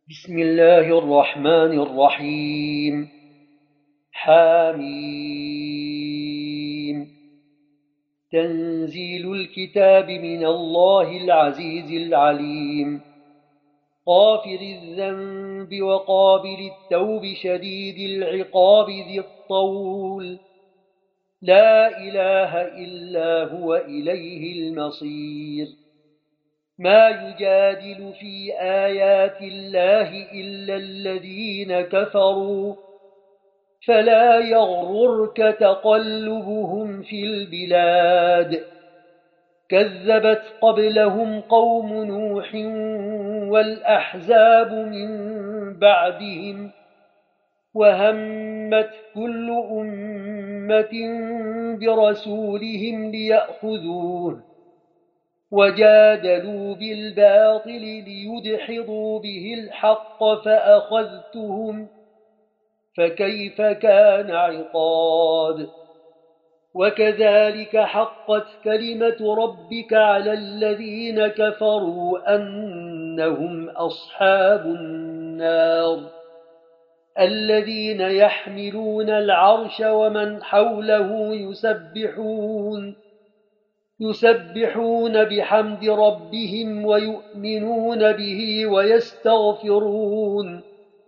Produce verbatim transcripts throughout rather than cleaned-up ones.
بسم الله الرحمن الرحيم. حاميم. تنزيل الكتاب من الله العزيز العليم. غافر الذنب وقابل التوب شديد العقاب ذي الطول. لا إله إلا هو إليه المصير. ما يجادل في آيات الله إلا الذين كفروا فلا يغررك تقلبهم في البلاد. كذبت قبلهم قوم نوح والأحزاب من بعدهم وهمت كل أمة برسولهم ليأخذوه وجادلوا بالباطل ليدحضوا به الحق فأخذتهم فكيف كان عقاب. وكذلك حقت كلمة ربك على الذين كفروا أنهم أصحاب النار الذين يحملون العرش ومن حوله يسبحون يسبحون بحمد ربهم ويؤمنون به ويستغفرون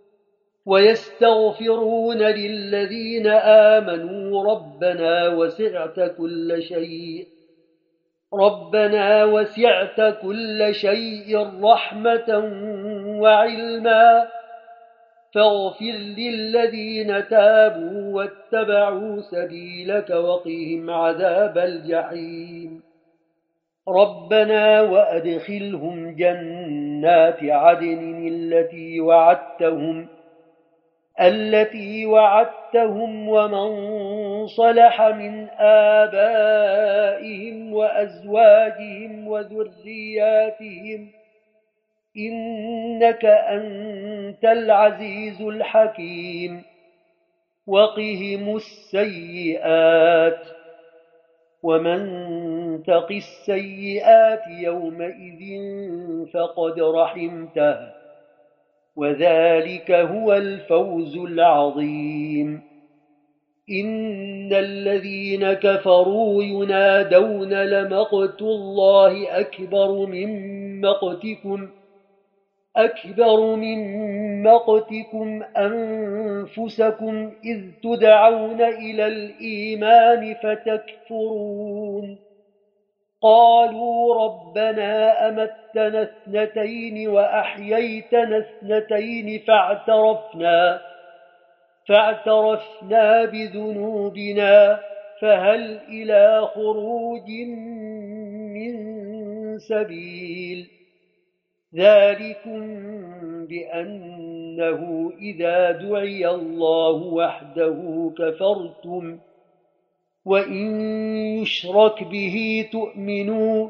ويستغفرون للذين آمنوا ربنا وسعت كل شيء ربنا وسعت كل شيء رحمة وعلما فاغفر للذين تابوا واتبعوا سبيلك وقهم عذاب الجحيم. ربنا وأدخلهم جنات عدن التي وعدتهم التي وعدتهم ومن صلح من آبائهم وأزواجهم وذرياتهم إنك أنت العزيز الحكيم. وقهم السيئات ومن تق السيئات يومئذ فقد رحمته وذلك هو الفوز العظيم. إن الذين كفروا ينادون لمقت الله أكبر من مقتكم أكبر من مقتكم أنفسكم إذ تدعون إلى الإيمان فتكفرون. قالوا ربنا أمتنا اثنتين وأحييتنا اثنتين فاعترفنا فاعترفنا بذنوبنا فهل إلى خروج من سبيل. ذلكم بأنه إذا دعي الله وحده كفرتم وإن يشرك به تؤمنوا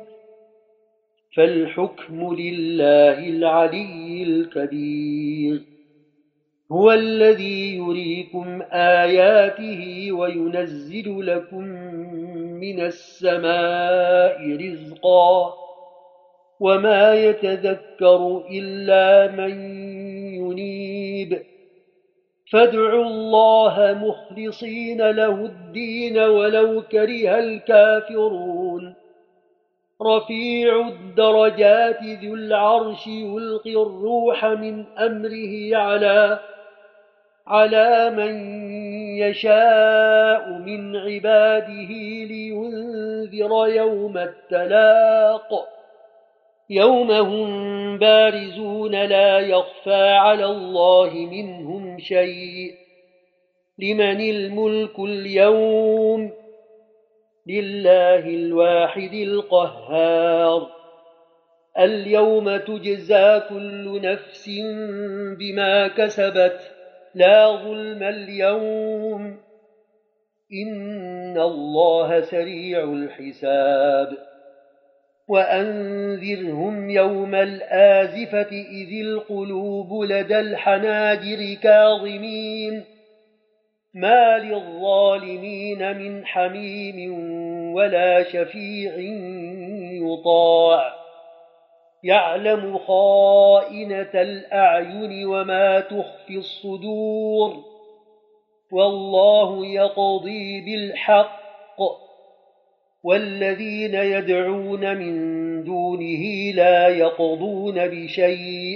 فالحكم لله العلي الكبير. هو الذي يريكم آياته وينزل لكم من السماء رزقا وما يتذكر إلا من ينيب. فادعوا الله مخلصين له الدين ولو كره الكافرون. رفيع الدرجات ذو العرش يلقي الروح من أمره على على من يشاء من عباده لينذر يوم التلاق يوم هم بارزون لا يخفى على الله منهم شيء. لمن الملك اليوم لله الواحد القهار. اليوم تجزى كل نفس بما كسبت لا ظلم اليوم إن الله سريع الحساب. وأنذرهم يوم الآزفة إذ القلوب لدى الحناجر كاظمين ما للظالمين من حميم ولا شفيع يطاع يعلم خائنة الأعين وما تخفي الصدور والله يقضي بالحق والذين يدعون من دونه لا يقضون بشيء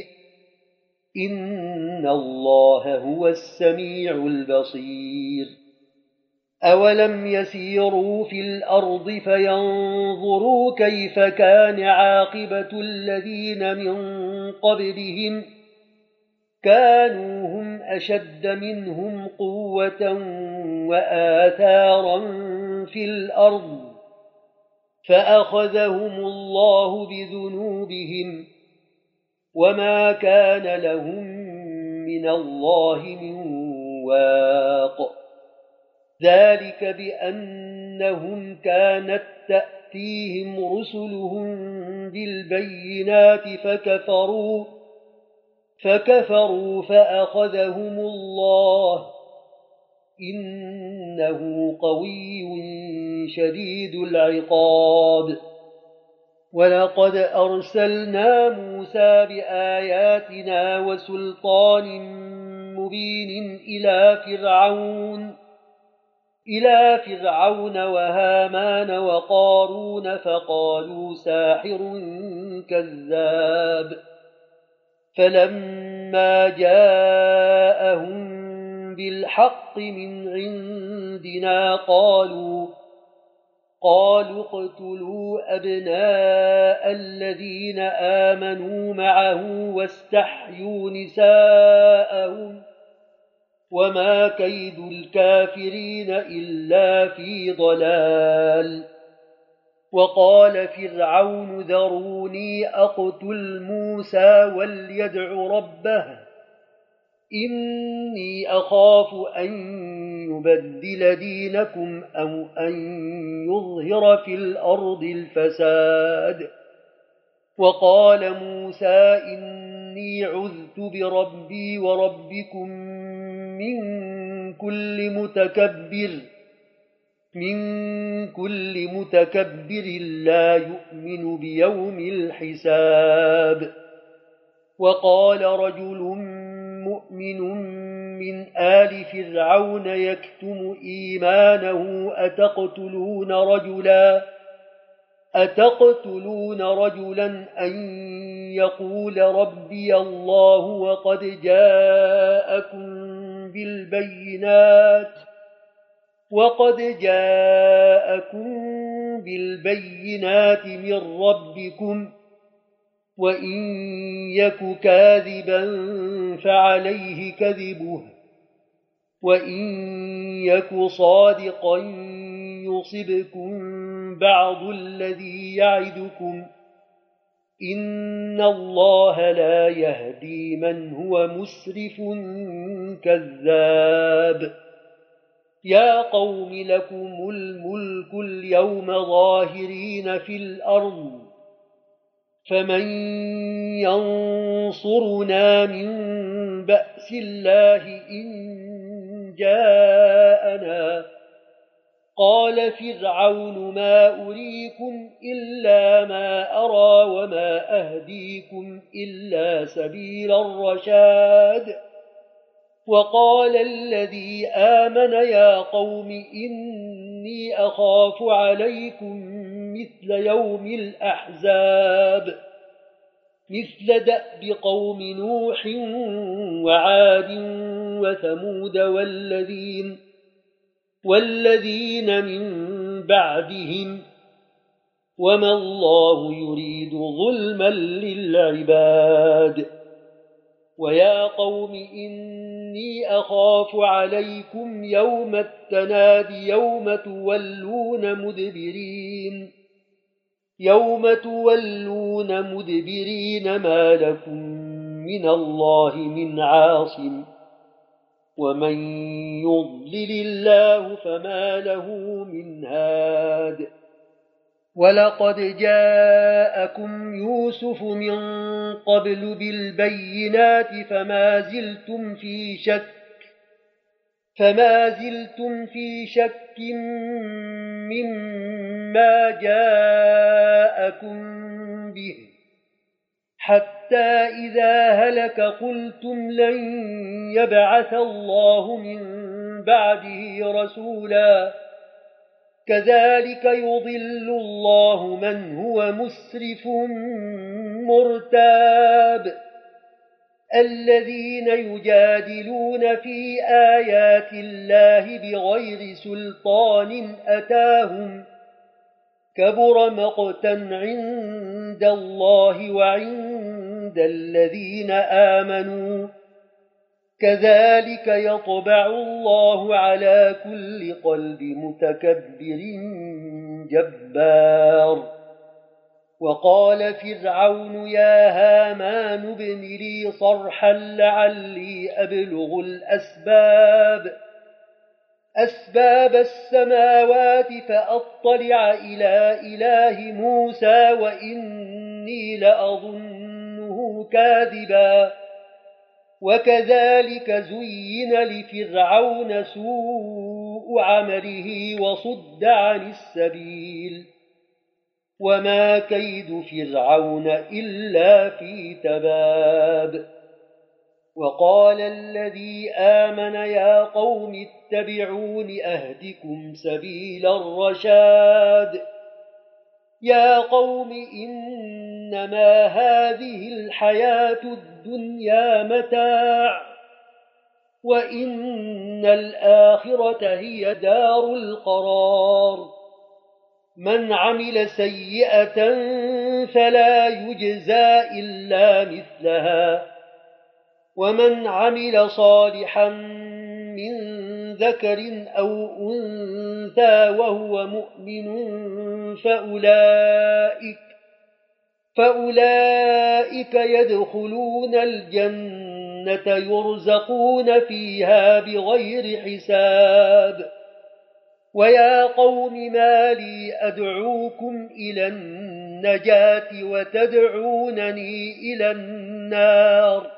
إن الله هو السميع البصير أولم يسيروا في الأرض فينظروا كيف كان عاقبة الذين من قبلهم كانوا هم أشد منهم قوة وآثارا في الأرض فأخذهم الله بذنوبهم وما كان لهم من الله من واق ذلك بأنهم كانت تأتيهم رسلهم بالبينات فكفروا فكفروا فأخذهم الله إنه قوي شديد العقاب ولقد أرسلنا موسى بآياتنا وسلطان مبين إلى فرعون إلى فرعون وهامان وقارون فقالوا ساحر كذاب فلما جاءهم بالحق من عندنا قالوا قالوا اقتلوا أبناء الذين آمنوا معه واستحيوا نساءهم وما كيد الكافرين إلا في ضلال وقال فرعون ذروني أقتل موسى وليدع ربه إني أخاف أن يبدل دينكم أو أن يظهر في الأرض الفساد وقال موسى إني عذت بربي وربكم من كل متكبر من كل متكبر لا يؤمن بيوم الحساب وقال رجل مؤمن من آل فرعون يكتم إيمانه أتقتلون رجلا أتقتلون رجلا أن يقول ربي الله وقد جاءكم بالبينات وقد جاءكم بالبينات من ربكم وإن يك كاذبا فعليه كذبه وإن يك صادقا يصبكم بعض الذي يعدكم إن الله لا يهدي من هو مسرف كذاب يا قوم لكم الملك اليوم ظاهرين في الأرض فمن ينصرنا من بأس الله إن جاءنا قال فرعون ما أريكم إلا ما أرى وما أهديكم إلا سبيل الرشاد وقال الذي آمن يا قوم إني أخاف عليكم مثل يوم الأحزاب مثل دأب قوم نوح وعاد وثمود والذين والذين من بعدهم وما الله يريد ظلما للعباد ويا قوم إني أخاف عليكم يوم التناد يوم تولون مدبرين يوم تولون مدبرين ما لكم من الله من عاصم ومن يضلل الله فما له من هاد ولقد جاءكم يوسف من قبل بالبينات فما زلتم في شك فما زلتم في شك مما جاءكم به حتى إذا هلك قلتم لن يبعث الله من بعده رسولا كذلك يضل الله من هو مسرف مرتاب الذين يجادلون في آيات الله بغير سلطان أتاهم كبر مقتا عند الله وعند الذين آمنوا كذلك يطبع الله على كل قلب متكبر جبار وقال فرعون يا هامان ابن لي صرحا لعلي أبلغ الأسباب أسباب السماوات فأطلع إلى إله موسى وإني لأظنه كاذبا وكذلك زين لفرعون سوء عمله وصد عن السبيل وما كيد فرعون إلا في تباب وقال الذي آمن يا قوم اتبعون أهدكم سبيل الرشاد يا قوم إنما هذه الحياة الدنيا متاع وإن الآخرة هي دار القرار من عمل سيئة فلا يجزى إلا مثلها ومن عمل صالحا من ذكر أو أنثى وهو مؤمن فأولئك, فأولئك يدخلون الجنة يرزقون فيها بغير حساب ويا قوم ما لي أدعوكم إلى النجاة وتدعونني إلى النار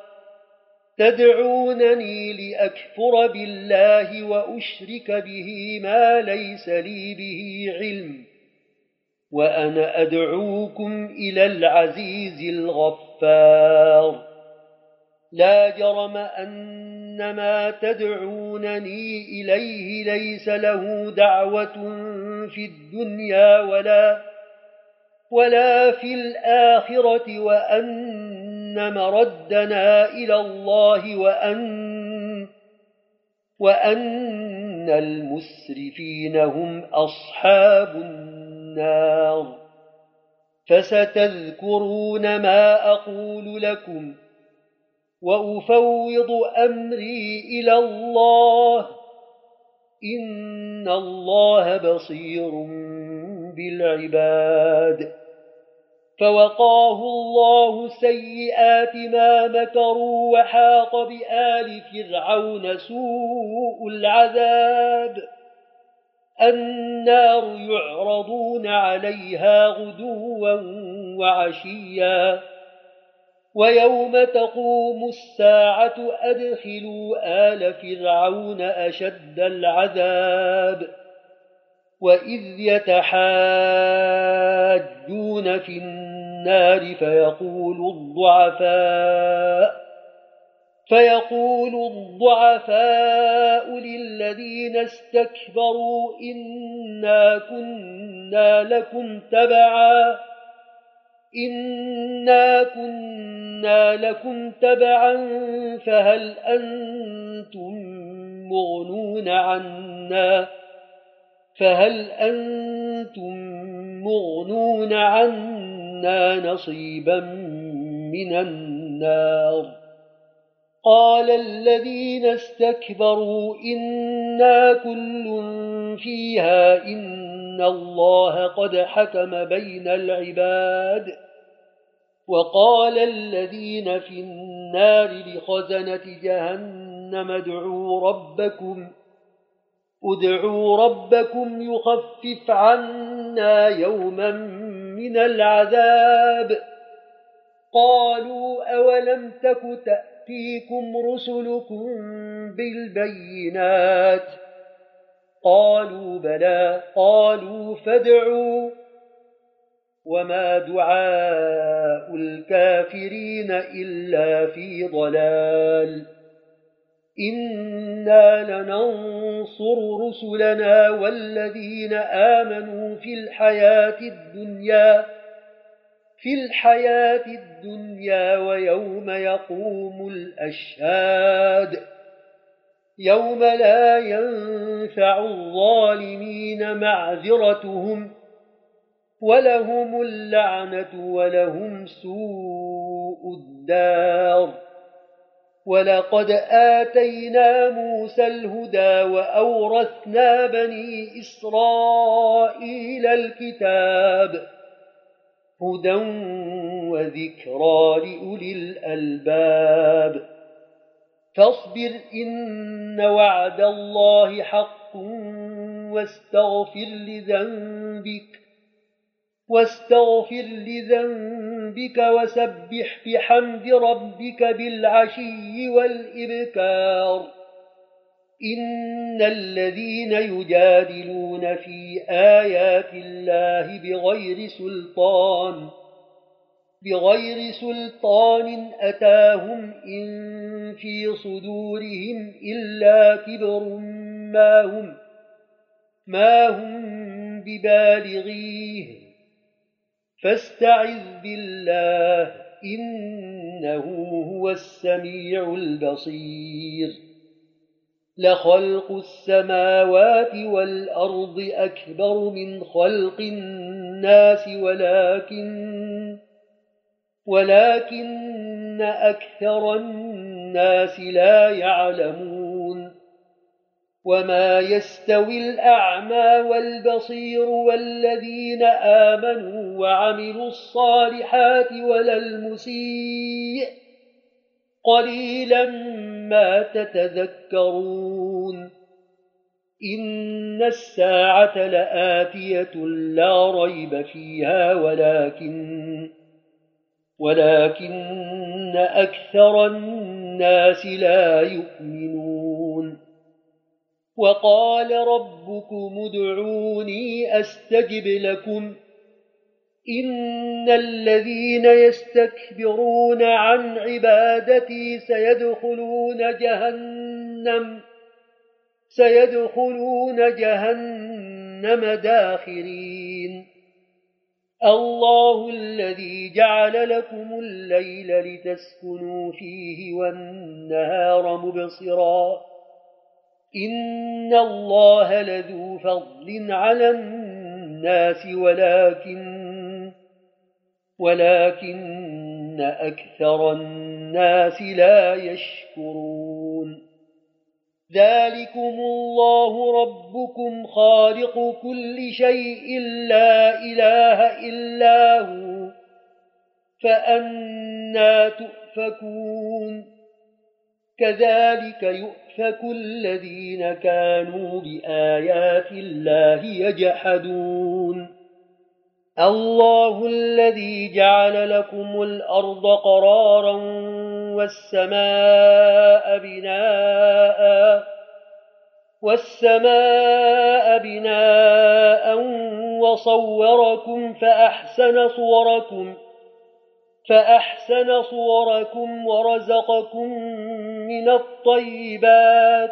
تدعونني لأكفر بالله وأشرك به ما ليس لي به علم وأنا أدعوكم إلى العزيز الغفار لا جرم أن ما تدعونني إليه ليس له دعوة في الدنيا ولا, ولا في الآخرة وأن مردنا إلى الله وأن, وأن المسرفين هم أصحاب النار فستذكرون ما أقول لكم وأفوض أمري إلى الله إن الله بصير بالعباد فوقاه الله سيئات ما مكروا وحاق بآل فرعون سوء العذاب النار يعرضون عليها غدوا وعشيا ويوم تقوم الساعة أدخلوا آل فرعون أشد العذاب وإذ يتحاجون في النار فيقول الضعفاء فيقول الضعفاء للذين استكبروا إنا كنا لكم تبعا إنا كنا لكم تبعا فهل أنتم مغنون عنا فهل أنتم مغنون عنا نصيبا من النار قال الذين استكبروا إنا كل فيها إن الله قد حكم بين العباد وقال الذين في النار لخزنة جهنم ادعوا ربكم ادعوا ربكم يخفف عنا يوما من العذاب قالوا أولم تك تأتيكم رسلكم بالبينات قالوا بلى قالوا فادعوا وما دعاء الكافرين إلا في ضلال إنا لننصر رسلنا والذين آمنوا في الحياة الدنيا في الحياة الدنيا ويوم يقوم الأشهاد يوم لا ينفع الظالمين معذرتهم ولهم اللعنة ولهم سوء الدار ولقد آتينا موسى الهدى وأورثنا بني إسرائيل الكتاب هدى وذكرى لأولي الألباب فاصبر إن وعد الله حق واستغفر لذنبك واستغفر لذنبك وسبح بحمد ربك بالعشي والإبكار إن الذين يجادلون في آيات الله بغير سلطان بغير سلطان أتاهم إن في صدورهم إلا كبر ما هم ما هم ببالغيه فاستعذ بالله إنه هو السميع البصير لخلق السماوات والأرض أكبر من خلق الناس ولكن ولكن أكثر الناس لا يعلمون وما يستوي الأعمى والبصير والذين آمنوا وعملوا الصالحات ولا المسيء قليلا ما تتذكرون إن الساعة لآتية لا ريب فيها ولكن ولكن أكثر الناس لا يؤمنون وقال ربكم ادعوني أستجب لكم إن الذين يستكبرون عن عبادتي سيدخلون جهنم سيدخلون جهنم داخرين الله الذي جعل لكم الليل لتسكنوا فيه والنهار مبصرا إن الله لذو فضل على الناس ولكن ولكن أكثر الناس لا يشكرون ذلكم الله ربكم خالق كل شيء لا إله إلا هو فأنى تؤفكون كذلك يؤفك الذين كانوا بآيات الله يجحدون الله الذي جعل لكم الأرض قرارا والسماء بناء والسماء بناء وصوركم فأحسن صوركم فأحسن صوركم ورزقكم من الطيبات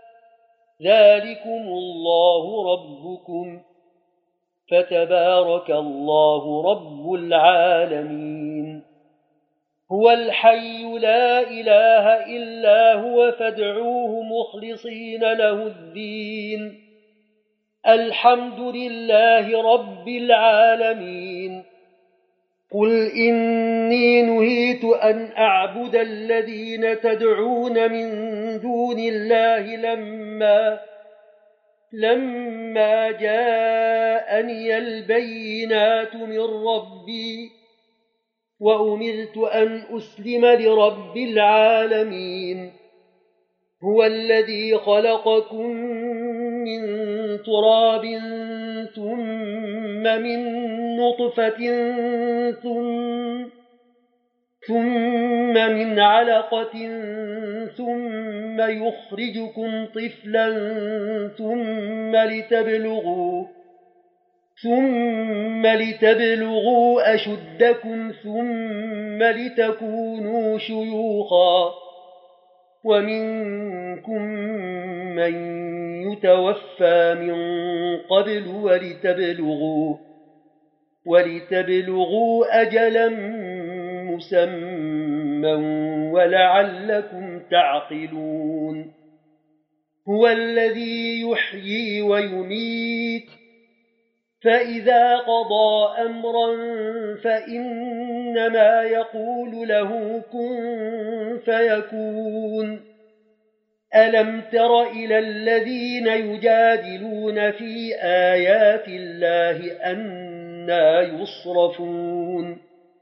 ذلكم الله ربكم فتبارك الله رب العالمين هو الحي لا إله إلا هو فادعوه مخلصين له الدين الحمد لله رب العالمين قل إني نهيت أن أعبد الذين تدعون من دون الله لما لما جاءني البينات من ربي وأمرت أن أسلم لرب العالمين هو الذي خلقكم من تراب ثم من نطفة ثم, ثم من علقة ثم يخرجكم طفلا ثم لتبلغوا ثم لتبلغوا أشدكم ثم لتكونوا شيوخا ومنكم من يتوفى من قبل ولتبلغوا, ولتبلغوا أجلا مسمى ولعلكم تعقلون. هو الذي يحيي ويميت فإذا قضى أمرا فإنما يقول له كن فيكون. ألم تر إلى الذين يجادلون في آيات الله أنى يصرفون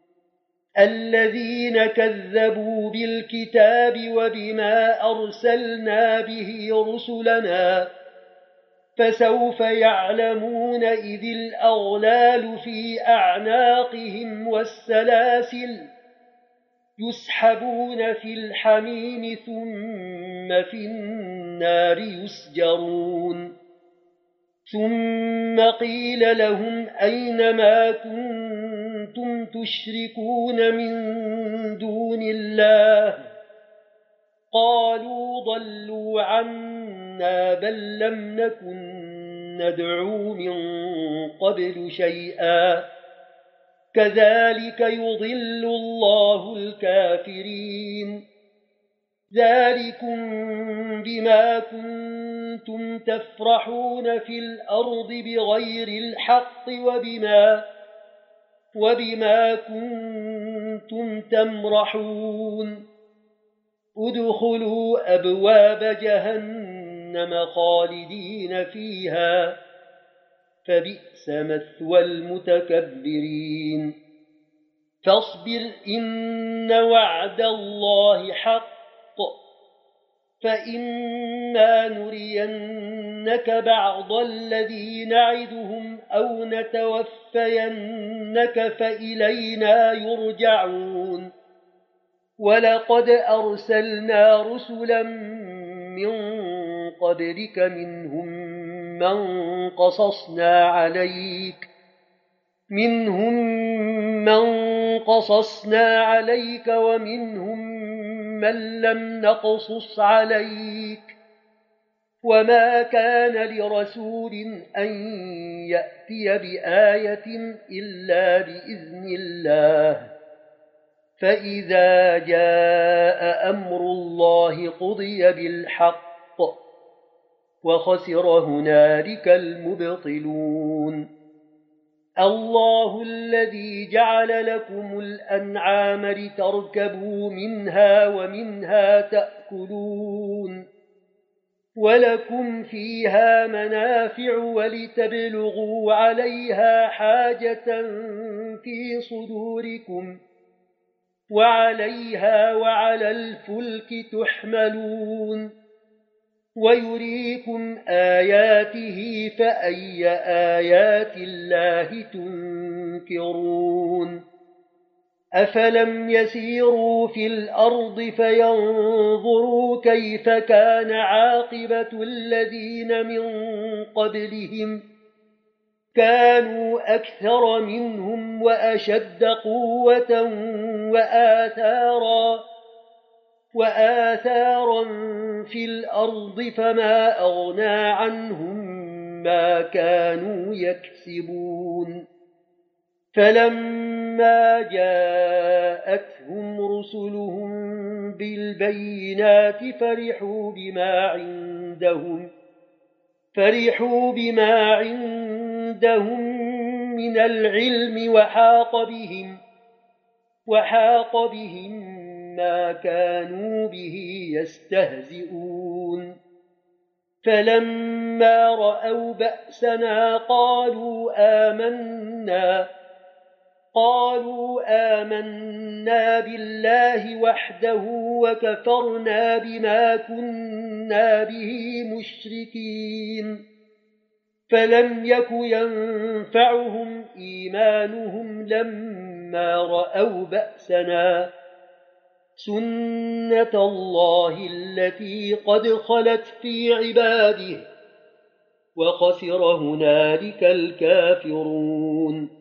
الذين كذبوا بالكتاب وبما أرسلنا به رسلنا فسوف يعلمون إذ الأغلال في أعناقهم والسلاسل يسحبون في الحميم ثم في النار يسجرون. ثم قيل لهم أين ما كنتم تشركون من دون الله قالوا ضلوا عنا بل لم نكن ندعو من قبل شيئا كذلك يضل الله الكافرين. ذلكم بما كنتم تفرحون في الأرض بغير الحق وبما, وبما كنتم تمرحون. ادخلوا أبواب جهنم خالدين فيها فبئس مثوى المتكبرين. فاصبر إن وعد الله حق فإما نرينك بعض الذي نعدهم أو نتوفينك فإلينا يرجعون. ولقد أرسلنا رسلا من قبلك منهم من قصصنا عليك منهم من قصصنا عليك ومنهم من لم نقصص عليك وما كان لرسول أن يأتي بآية إلا بإذن الله فإذا جاء أمر الله قضي بالحق وخسر هنالك المبطلون. الله الذي جعل لكم الأنعام لتركبوا منها ومنها تأكلون ولكم فيها منافع ولتبلغوا عليها حاجة في صدوركم وعليها وعلى الفلك تحملون ويريكم آياته فأي آيات الله تنكرون. أفلم يسيروا في الأرض فينظروا كيف كان عاقبة الذين من قبلهم كانوا أكثر منهم وأشد قوة وآثارا وآثارا في الأرض فما أغنى عنهم ما كانوا يكسبون. فلما جاءتهم رسلهم بالبينات فرحوا بما عندهم فرحوا بما عندهم من العلم وحاق بهم وحاق بهم ما كانوا به يستهزئون. فلما رأوا بأسنا قالوا آمنا قالوا آمنا بالله وحده وكفرنا بما كنا به مشركين. فلم يك ينفعهم إيمانهم لما رأوا بأسنا سنة الله التي قد خلت في عباده وخسر هنالك الكافرون.